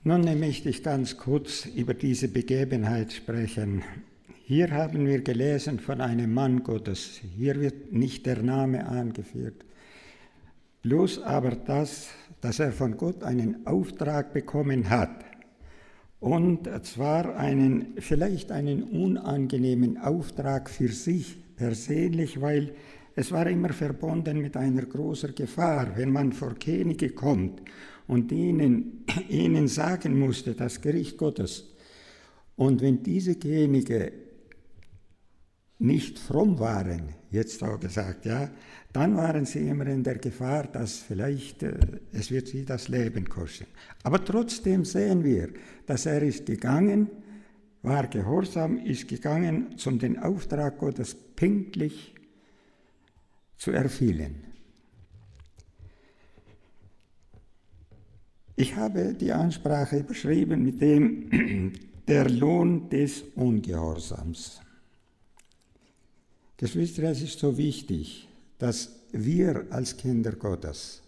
Nun möchte ich ganz kurz über diese Begebenheit sprechen. Hier haben wir gelesen von einem Mann Gottes. Hier wird nicht der Name angeführt. Bloß aber das, dass er von Gott einen Auftrag bekommen hat. Und zwar vielleicht einen unangenehmen Auftrag für sich persönlich, weil es war immer verbunden mit einer großen Gefahr, wenn man vor Könige kommt und ihnen sagen musste, das Gericht Gottes. Und wenn diese Könige nicht fromm waren, jetzt auch gesagt, ja, dann waren sie immer in der Gefahr, dass vielleicht es wird sie das Leben kosten. Aber trotzdem sehen wir, dass er ist gegangen, war gehorsam, ist gegangen, um den Auftrag Gottes pünktlich zu erfüllen. Ich habe die Ansprache überschrieben mit dem der Lohn des Ungehorsams. Geschwister, es ist so wichtig, dass wir als Kinder Gottes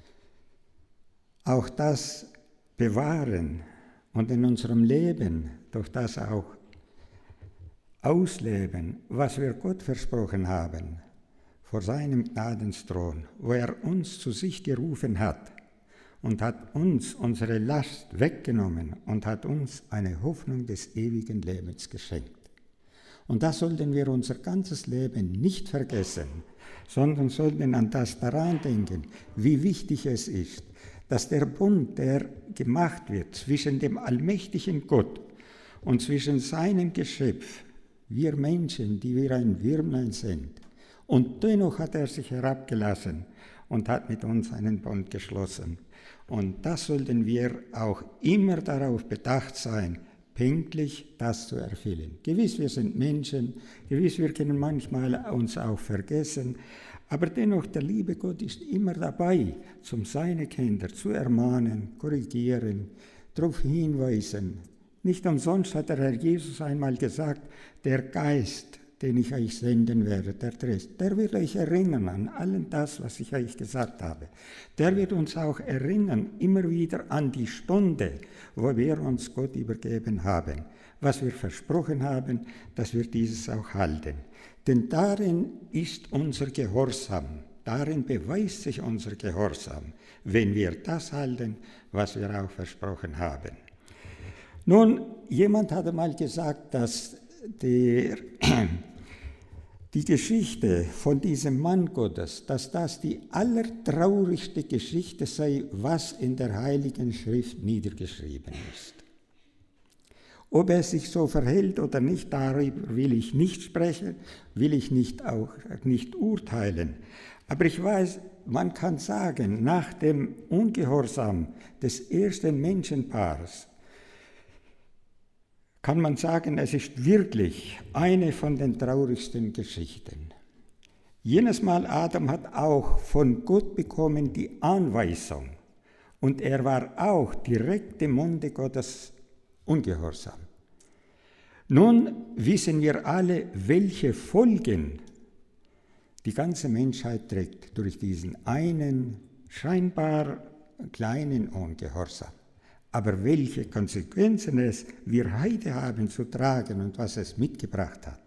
auch das bewahren und in unserem Leben durch das auch ausleben, was wir Gott versprochen haben, vor seinem Gnadensthron, wo er uns zu sich gerufen hat und hat uns unsere Last weggenommen und hat uns eine Hoffnung des ewigen Lebens geschenkt. Und das sollten wir unser ganzes Leben nicht vergessen, sondern sollten an das daran denken, wie wichtig es ist, dass der Bund, der gemacht wird zwischen dem allmächtigen Gott und zwischen seinem Geschöpf, wir Menschen, die wir ein Würmlein sind, und dennoch hat er sich herabgelassen und hat mit uns einen Bund geschlossen. Und das sollten wir auch immer darauf bedacht sein, pünktlich das zu erfüllen. Gewiss, wir sind Menschen, gewiss, wir können manchmal uns auch vergessen, aber dennoch, der liebe Gott ist immer dabei, seine Kinder zu ermahnen, korrigieren, darauf hinweisen. Nicht umsonst hat der Herr Jesus einmal gesagt, der Geist, den ich euch senden werde, der wird euch erinnern an allen das, was ich euch gesagt habe. Der wird uns auch erinnern, immer wieder an die Stunde, wo wir uns Gott übergeben haben, was wir versprochen haben, dass wir dieses auch halten. Denn darin ist unser Gehorsam, darin beweist sich unser Gehorsam, wenn wir das halten, was wir auch versprochen haben. Nun, jemand hatte mal gesagt, dass die Geschichte von diesem Mann Gottes, dass das die allertraurigste Geschichte sei, was in der Heiligen Schrift niedergeschrieben ist. Ob er sich so verhält oder nicht, darüber will ich nicht sprechen, will ich auch nicht urteilen. Aber ich weiß, man kann sagen, nach dem Ungehorsam des ersten Menschenpaares, kann man sagen, es ist wirklich eine von den traurigsten Geschichten. Jenes Mal Adam hat auch von Gott bekommen die Anweisung und er war auch direkt im Munde Gottes ungehorsam. Nun wissen wir alle, welche Folgen die ganze Menschheit trägt durch diesen einen scheinbar kleinen Ungehorsam. Aber welche Konsequenzen wir heute haben zu tragen und was es mitgebracht hat.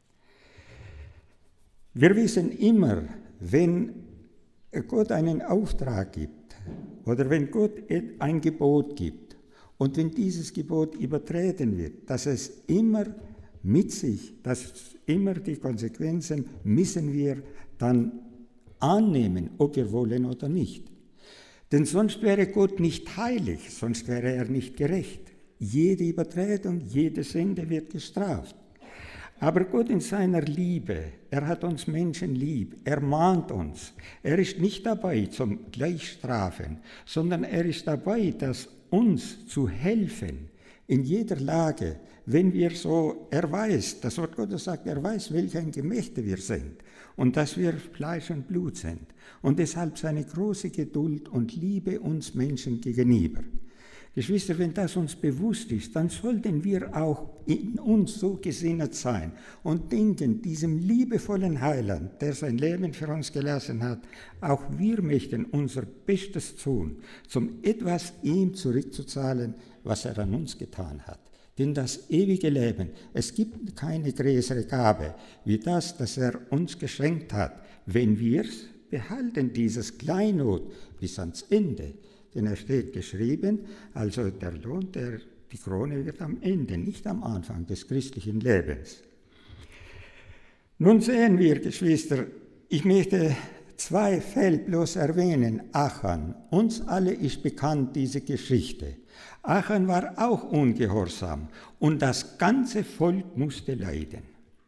Wir wissen immer, wenn Gott einen Auftrag gibt oder wenn Gott ein Gebot gibt und wenn dieses Gebot übertreten wird, dass es immer dass immer die Konsequenzen müssen wir dann annehmen, ob wir wollen oder nicht. Denn sonst wäre Gott nicht heilig, sonst wäre er nicht gerecht. Jede Übertretung, jede Sünde wird gestraft. Aber Gott in seiner Liebe, er hat uns Menschen lieb, er mahnt uns. Er ist nicht dabei zum Gleichstrafen, sondern er ist dabei, uns zu helfen in jeder Lage, wenn wir er weiß, das Wort Gottes sagt, er weiß, welch ein Gemächte wir sind und dass wir Fleisch und Blut sind und deshalb seine große Geduld und Liebe uns Menschen gegenüber. Geschwister, wenn das uns bewusst ist, dann sollten wir auch in uns so gesinnet sein und denken, diesem liebevollen Heiland, der sein Leben für uns gelassen hat, auch wir möchten unser Bestes tun, um etwas ihm zurückzuzahlen, was er an uns getan hat. Denn das ewige Leben, es gibt keine größere Gabe, wie das, das er uns geschenkt hat, wenn wir es behalten, dieses Kleinod bis ans Ende. Denn er steht geschrieben, also der Lohn, die Krone wird am Ende, nicht am Anfang des christlichen Lebens. Nun sehen wir, Geschwister, ich möchte 2 Fälle bloß erwähnen. Achan, uns alle ist bekannt diese Geschichte. Achan war auch ungehorsam und das ganze Volk musste leiden.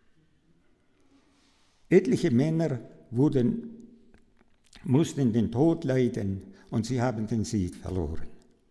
Etliche Männer mussten den Tod leiden und sie haben den Sieg verloren.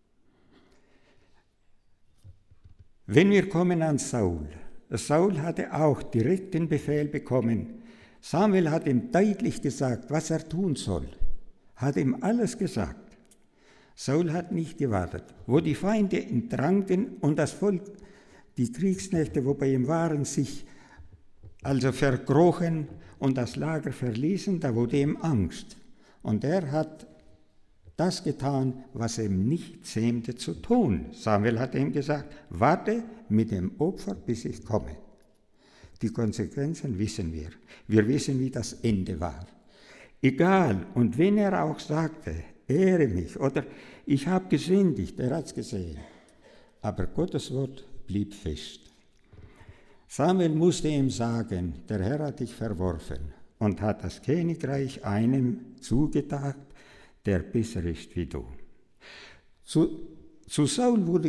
Wenn wir kommen an Saul, Saul hatte auch direkt den Befehl bekommen. Samuel hat ihm deutlich gesagt, was er tun soll, hat ihm alles gesagt. Saul hat nicht gewartet. Wo die Feinde entdrangen und das Volk, die Kriegsknechte, wo bei ihm waren, sich also verkrochen und das Lager verließen, da wurde ihm Angst. Und er hat das getan, was ihm nicht zähmte zu tun. Samuel hat ihm gesagt, warte mit dem Opfer, bis ich komme. Die Konsequenzen wissen wir. Wir wissen, wie das Ende war. Egal, und wenn er auch sagte, ehre mich, oder ich habe gesündigt, er hat es gesehen. Aber Gottes Wort blieb fest. Samuel musste ihm sagen, der Herr hat dich verworfen und hat das Königreich einem zugedacht, der besser ist wie du. Zu Saul wurde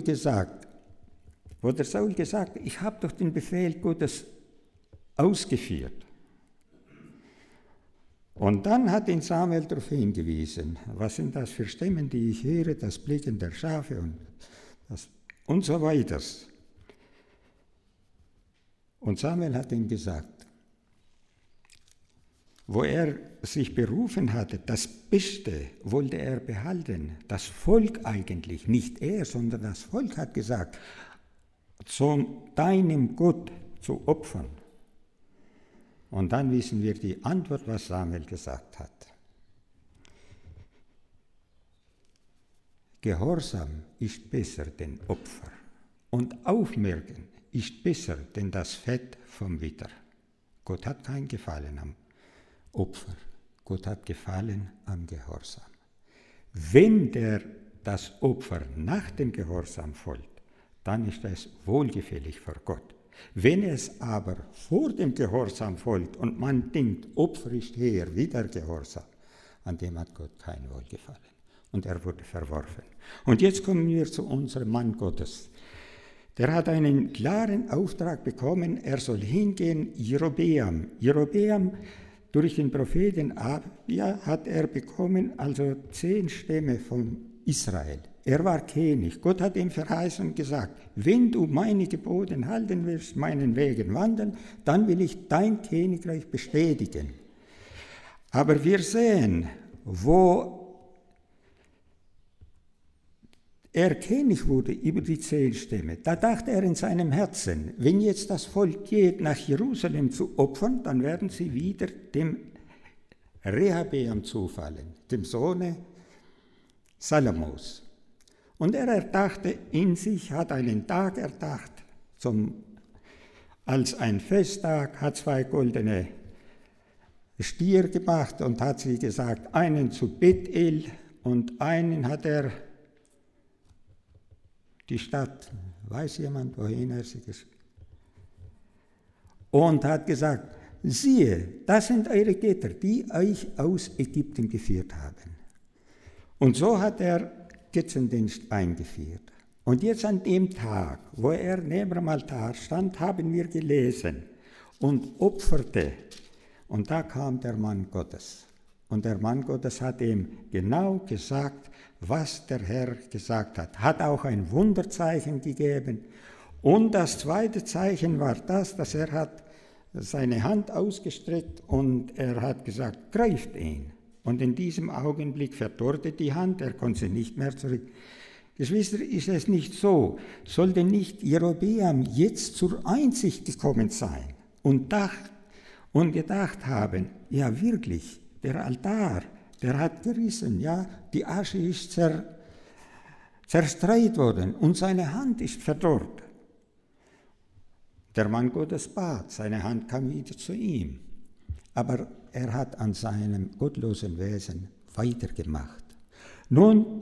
Saul gesagt, ich habe doch den Befehl Gottes ausgeführt. Und dann hat ihn Samuel darauf hingewiesen, was sind das für Stimmen, die ich höre, das Blicken der Schafe und so weiter. Und Samuel hat ihm gesagt, wo er sich berufen hatte, das Beste wollte er behalten. Das Volk eigentlich, nicht er, sondern das Volk hat gesagt, zu deinem Gott zu opfern. Und dann wissen wir die Antwort, was Samuel gesagt hat. Gehorsam ist besser denn Opfer und Aufmerken ist besser denn das Fett vom Widder. Gott hat kein Gefallen am Opfer. Gott hat Gefallen am Gehorsam. Wenn das Opfer nach dem Gehorsam folgt, dann ist es wohlgefällig vor Gott. Wenn es aber vor dem Gehorsam folgt und man denkt, Opfer ist her, wieder Gehorsam, an dem hat Gott kein Wohlgefallen. Und er wurde verworfen. Und jetzt kommen wir zu unserem Mann Gottes. Der hat einen klaren Auftrag bekommen, er soll hingehen, Jerobeam, durch den Propheten Abia hat er bekommen, also 10 Stämme von Israel. Er war König. Gott hat ihm verheißen und gesagt, wenn du meine Gebote halten willst, meinen Wegen wandeln, dann will ich dein Königreich bestätigen. Aber wir sehen, wo er König wurde über die 10 Stämme, da dachte er in seinem Herzen, wenn jetzt das Volk geht, nach Jerusalem zu opfern, dann werden sie wieder dem Rehabeam zufallen, dem Sohne Salomos. Und er erdachte in sich, hat einen Tag erdacht, als ein Festtag, hat 2 goldene Stier gemacht und hat sie gesagt, einen zu Bethel und einen hat er die Stadt, weiß jemand, wohin er sie geschickt hat? Und hat gesagt, siehe, das sind eure Götter, die euch aus Ägypten geführt haben. Und so hat er Götzendienst eingeführt. Und jetzt an dem Tag, wo er neben dem Altar stand, haben wir gelesen und opferte. Und da kam der Mann Gottes. Und der Mann Gottes hat ihm genau gesagt, was der Herr gesagt hat. Hat auch ein Wunderzeichen gegeben. Und das zweite Zeichen war das, dass er hat seine Hand ausgestreckt und er hat gesagt, greift ihn. Und in diesem Augenblick verdorrte die Hand, er konnte sie nicht mehr Geschwister, ist es nicht so, sollte nicht Jerobeam jetzt zur Einsicht gekommen sein und gedacht haben, ja wirklich, der Altar, der hat gerissen, ja, die Asche ist zerstreut worden und seine Hand ist verdorrt. Der Mann Gottes bat, seine Hand kam wieder zu ihm, aber er hat an seinem gottlosen Wesen weitergemacht. Nun,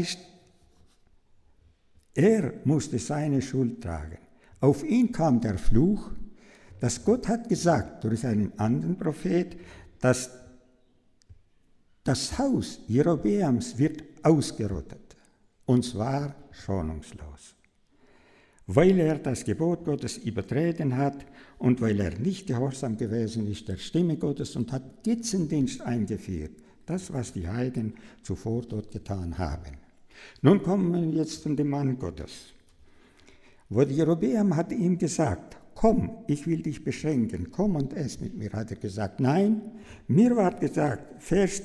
er musste seine Schuld tragen. Auf ihn kam der Fluch, dass Gott hat gesagt durch einen anderen Prophet, dass das Haus Jerobeams wird ausgerottet, und zwar schonungslos, weil er das Gebot Gottes übertreten hat und weil er nicht gehorsam gewesen ist der Stimme Gottes und hat Götzendienst eingeführt, das, was die Heiden zuvor dort getan haben. Nun kommen wir jetzt zu dem Mann Gottes. Wo Jerobeam hat ihm gesagt, komm, ich will dich beschenken, komm und ess mit mir, hat er gesagt. Nein, mir war gesagt,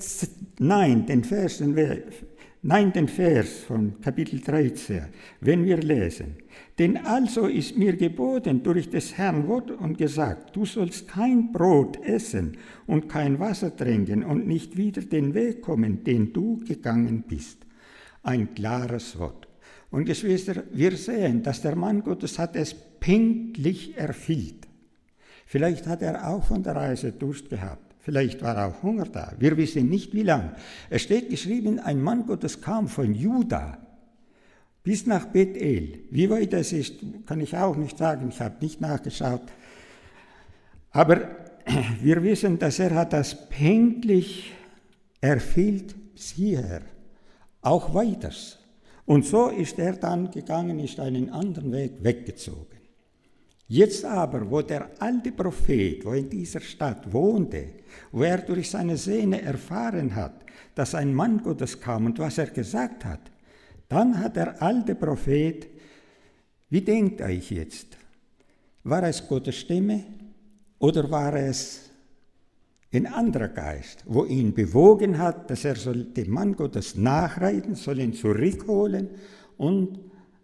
den Vers von Kapitel 13, wenn wir lesen. Denn also ist mir geboten durch des Herrn Wort und gesagt, du sollst kein Brot essen und kein Wasser trinken und nicht wieder den Weg kommen, den du gegangen bist. Ein klares Wort. Und Geschwister, wir sehen, dass der Mann Gottes hat es pünktlich erfüllt. Vielleicht hat er auch von der Reise Durst gehabt. Vielleicht war auch Hunger da. Wir wissen nicht, wie lange. Es steht geschrieben, ein Mann Gottes kam von Juda bis nach Bethel. Wie weit das ist, kann ich auch nicht sagen. Ich habe nicht nachgeschaut. Aber wir wissen, dass er hat das pünktlich erfüllt bis hierher. Auch weiters. Und so ist er dann gegangen, ist einen anderen Weg weggezogen. Jetzt aber, wo der alte Prophet, wo in dieser Stadt wohnte, wo er durch seine Sehne erfahren hat, dass ein Mann Gottes kam und was er gesagt hat, dann hat der alte Prophet, wie denkt euch jetzt, war es Gottes Stimme oder war es ein anderer Geist, wo ihn bewogen hat, dass er soll dem Mann Gottes nachreiten, soll ihn zurückholen und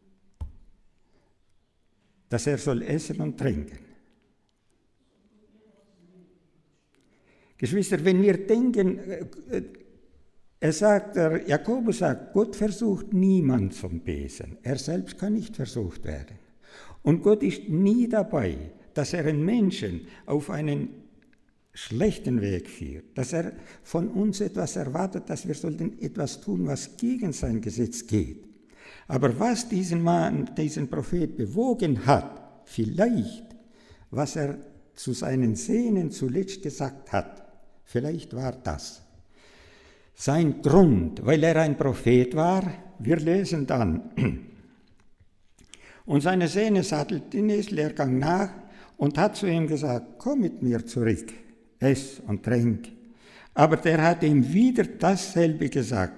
dass er soll essen und trinken. Geschwister, wenn wir denken, Jakobus sagt, Gott versucht niemand zum Bösen. Er selbst kann nicht versucht werden. Und Gott ist nie dabei, dass er einen Menschen auf einen schlechten Weg führt, dass er von uns etwas erwartet, dass wir sollten etwas tun, was gegen sein Gesetz geht. Aber was diesen Mann, diesen Prophet bewogen hat, vielleicht, was er zu seinen Sehnen zuletzt gesagt hat, vielleicht war das sein Grund, weil er ein Prophet war. Wir lesen dann, und seine Sehne sattelte den Esel, er ging nach und hat zu ihm gesagt, komm mit mir zurück, ess und trink. Aber der hat ihm wieder dasselbe gesagt.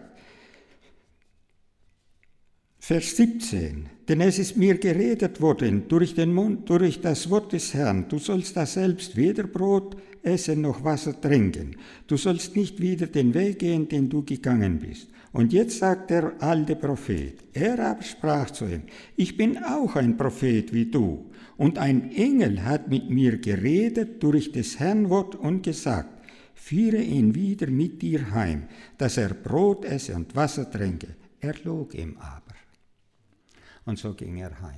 Vers 17, denn es ist mir geredet worden durch den Mund, durch das Wort des Herrn, du sollst da selbst weder Brot essen noch Wasser trinken. Du sollst nicht wieder den Weg gehen, den du gegangen bist. Und jetzt sagt der alte Prophet, er aber sprach zu ihm, ich bin auch ein Prophet wie du. Und ein Engel hat mit mir geredet durch des Herrn Wort und gesagt, führe ihn wieder mit dir heim, dass er Brot esse und Wasser trinke. Er log ihm aber. Und so ging er heim.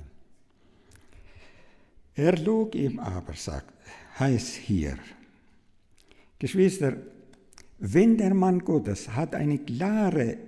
Er log ihm aber, heißt hier. Geschwister, wenn der Mann Gottes hat einen klaren,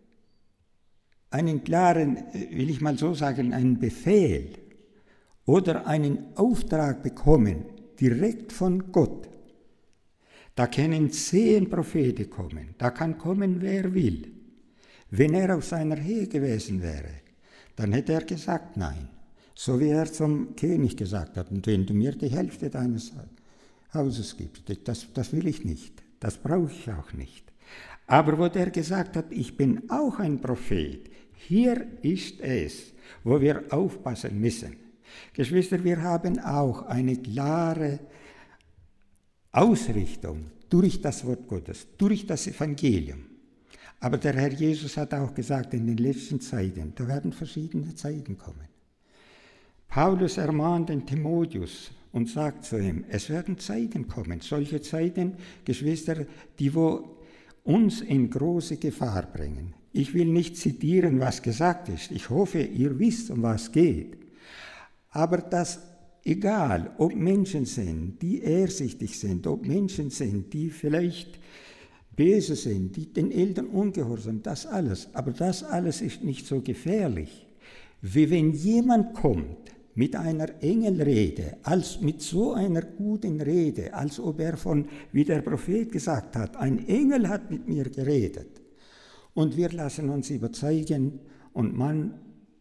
will ich mal so sagen, einen Befehl oder einen Auftrag bekommen, direkt von Gott, da können 10 Propheten kommen, da kann kommen, wer will. Wenn er auf seiner Höhe gewesen wäre, dann hätte er gesagt, nein. So wie er zum König gesagt hat, und wenn du mir die Hälfte deines Hauses gibst, das will ich nicht, das brauche ich auch nicht. Aber wo der gesagt hat, ich bin auch ein Prophet, hier ist es, wo wir aufpassen müssen. Geschwister, wir haben auch eine klare Ausrichtung durch das Wort Gottes, durch das Evangelium. Aber der Herr Jesus hat auch gesagt, in den letzten Zeiten, da werden verschiedene Zeiten kommen. Paulus ermahnt den Timotheus und sagt zu ihm, es werden Zeiten kommen, solche Zeiten, Geschwister, die wo uns in große Gefahr bringen. Ich will nicht zitieren, was gesagt ist. Ich hoffe, ihr wisst, um was es geht. Aber das, egal, ob Menschen sind, die ehrsichtig sind, ob Menschen sind, die vielleicht böse sind, die den Eltern ungehorsam, das alles. Aber das alles ist nicht so gefährlich, wie wenn jemand kommt mit einer Engelrede, als mit so einer guten Rede, als ob er von, wie der Prophet gesagt hat, ein Engel hat mit mir geredet. Und wir lassen uns überzeugen und man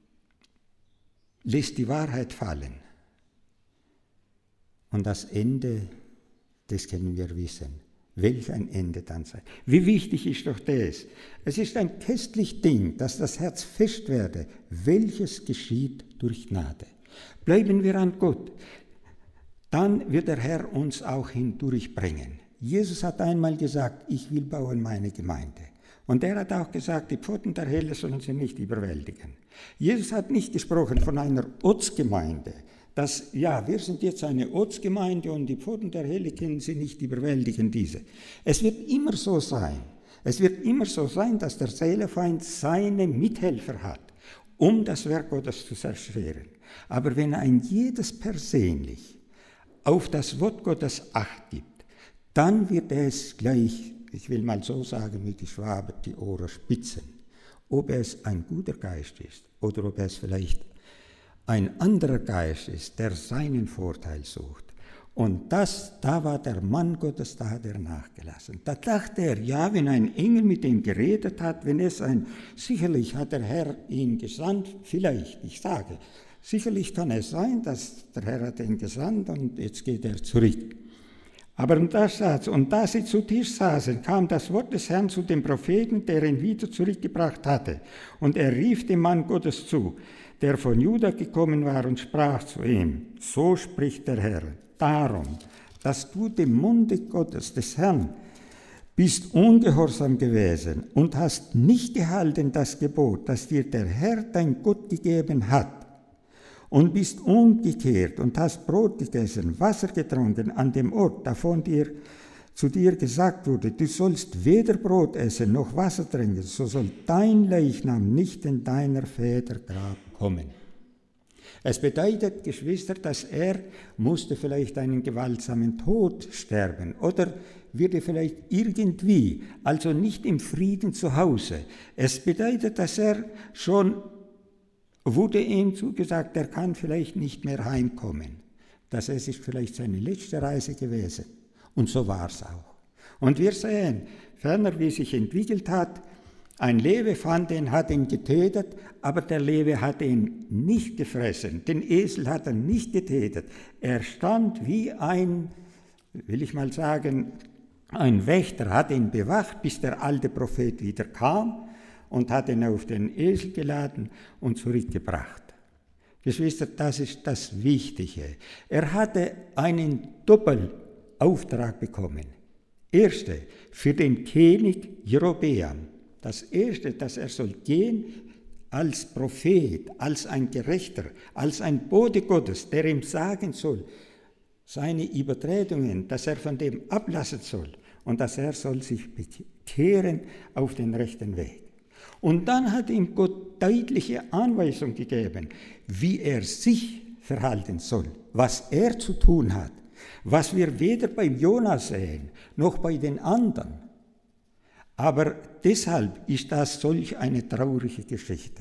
lässt die Wahrheit fallen. Und das Ende, das können wir wissen. Welch ein Ende dann sein. Wie wichtig ist doch das? Es ist ein köstliches Ding, dass das Herz fest werde, welches geschieht durch Gnade. Bleiben wir an Gott, dann wird der Herr uns auch hindurchbringen. Jesus hat einmal gesagt, ich will bauen meine Gemeinde. Und er hat auch gesagt, die Pforten der Hölle sollen sie nicht überwältigen. Jesus hat nicht gesprochen von einer Ortsgemeinde, dass, ja, wir sind jetzt eine Ortsgemeinde und die Pforten der Hölle können sie nicht überwältigen, diese. Es wird immer so sein. Es wird immer so sein, dass der Seelenfeind seine Mithelfer hat, um das Werk Gottes zu zerstören. Aber wenn ein jedes persönlich auf das Wort Gottes Acht gibt, dann wird es gleich, ich will mal so sagen, wie die Schwaben die Ohren spitzen. Ob es ein guter Geist ist oder ob es vielleicht ein anderer Geist ist, der seinen Vorteil sucht. Und da war der Mann Gottes, da hat er nachgelassen. Da dachte er, ja, wenn ein Engel mit ihm geredet hat, sicherlich hat der Herr ihn gesandt, vielleicht, ich sage, sicherlich kann es sein, dass der Herr hat ihn gesandt und jetzt geht er zurück. Aber und da sie zu Tisch saßen, kam das Wort des Herrn zu dem Propheten, der ihn wieder zurückgebracht hatte. Und er rief dem Mann Gottes zu, der von Juda gekommen war und sprach zu ihm, so spricht der Herr, darum, dass du dem Munde Gottes, des Herrn, bist ungehorsam gewesen und hast nicht gehalten das Gebot, das dir der Herr, dein Gott, gegeben hat, und bist umgekehrt und hast Brot gegessen, Wasser getrunken an dem Ort, davon zu dir gesagt wurde, du sollst weder Brot essen noch Wasser trinken, so soll dein Leichnam nicht in deiner Väter Grab kommen. Es bedeutet, Geschwister, dass er musste vielleicht einen gewaltsamen Tod sterben oder würde vielleicht irgendwie, also nicht im Frieden zu Hause. Es bedeutet, dass er schon wurde ihm zugesagt, er kann vielleicht nicht mehr heimkommen. Das ist vielleicht seine letzte Reise gewesen. Und so war es auch. Und wir sehen ferner, wie es sich entwickelt hat, ein Lewe fand ihn, hat ihn getötet, aber der Lewe hat ihn nicht gefressen. Den Esel hat er nicht getötet. Er stand wie ein, will ich mal sagen, ein Wächter, hat ihn bewacht, bis der alte Prophet wieder kam und hat ihn auf den Esel geladen und zurückgebracht. Geschwister, das ist das Wichtige. Er hatte einen Doppelauftrag bekommen. Erste, für den König Jerobeam. Das Erste, dass er soll gehen als Prophet, als ein Gerechter, als ein Bote Gottes, der ihm sagen soll, seine Übertretungen, dass er von dem ablassen soll und dass er soll sich bekehren auf den rechten Weg. Und dann hat ihm Gott deutliche Anweisung gegeben, wie er sich verhalten soll, was er zu tun hat, was wir weder bei Jonas sehen, noch bei den anderen. Aber deshalb ist das solch eine traurige Geschichte.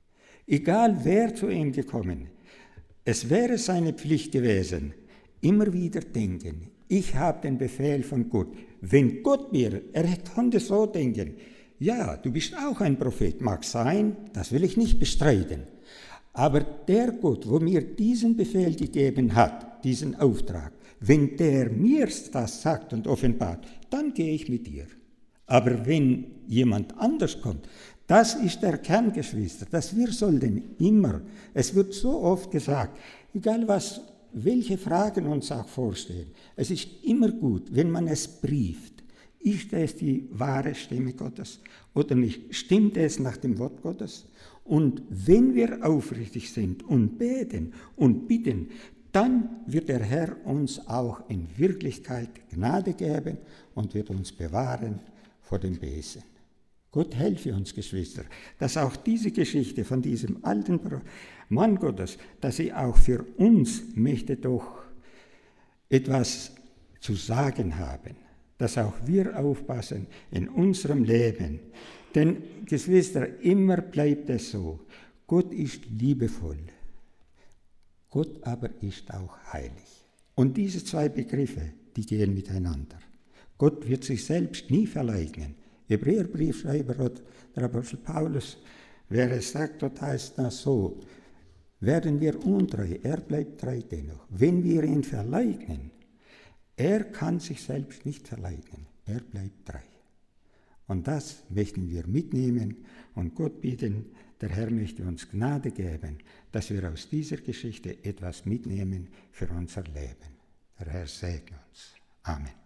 Egal wer zu ihm gekommen, es wäre seine Pflicht gewesen, immer wieder denken, ich habe den Befehl von Gott. Wenn Gott er konnte so denken, ja, du bist auch ein Prophet, mag sein, das will ich nicht bestreiten. Aber der Gott, wo mir diesen Befehl gegeben hat, diesen Auftrag, wenn der mir das sagt und offenbart, dann gehe ich mit dir. Aber wenn jemand anders kommt, das ist der Kern, Geschwister, dass wir sollten immer, es wird so oft gesagt, egal welche Fragen uns auch vorstehen, es ist immer gut, wenn man es brieft, Ist es die wahre Stimme Gottes oder nicht? Stimmt es nach dem Wort Gottes? Und wenn wir aufrichtig sind und beten und bitten, dann wird der Herr uns auch in Wirklichkeit Gnade geben und wird uns bewahren vor dem Bösen. Gott helfe uns, Geschwister, dass auch diese Geschichte von diesem alten Mann Gottes, dass sie auch für uns möchte doch etwas zu sagen haben, dass auch wir aufpassen in unserem Leben. Denn, Geschwister, immer bleibt es so, Gott ist liebevoll, Gott aber ist auch heilig. Und diese zwei Begriffe, die gehen miteinander. Gott wird sich selbst nie verleugnen. Hebräerbriefschreiber der Apostel Paulus, wer es sagt, dort heißt das so, werden wir untreu, er bleibt treu dennoch. Wenn wir ihn verleugnen, er kann sich selbst nicht verleugnen, er bleibt treu. Und das möchten wir mitnehmen und Gott bitten, der Herr möchte uns Gnade geben, dass wir aus dieser Geschichte etwas mitnehmen für unser Leben. Der Herr segne uns. Amen.